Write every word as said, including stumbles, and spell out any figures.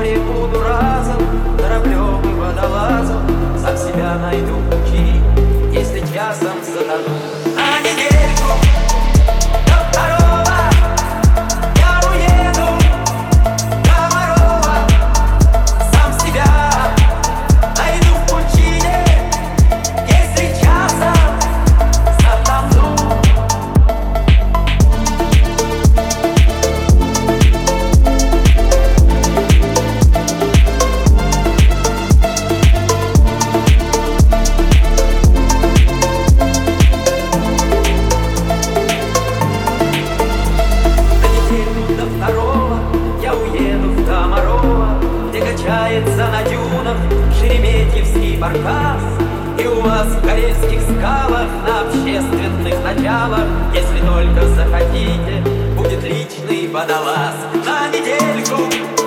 море буду разом, кораблем и водолазом, сам себя найду пути, если часом затону. На недельку до второго я уеду до Морова, сам себя найду в пучине, если часом затону. Качается на дюнах Шереметьевский баркас, и у вас в карельских скалах на общественных началах, если только захотите, будет личный водолаз. На недельку